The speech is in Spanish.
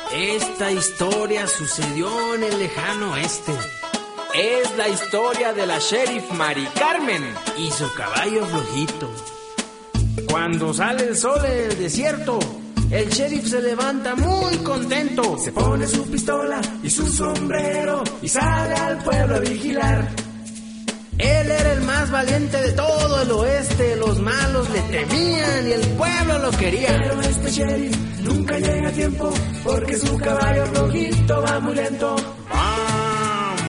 Esta historia sucedió en el lejano oeste. Es la historia de la sheriff Mari Carmen y su caballo flojito. Cuando sale el sol en el desierto, el sheriff se levanta muy contento. Se pone su pistola y su sombrero y sale al pueblo a vigilar. Él era el más valiente de todo el oeste. Los malos le temían y el pueblo lo quería. Pero este sheriff nunca llega a tiempo porque su caballo flojito va muy lento.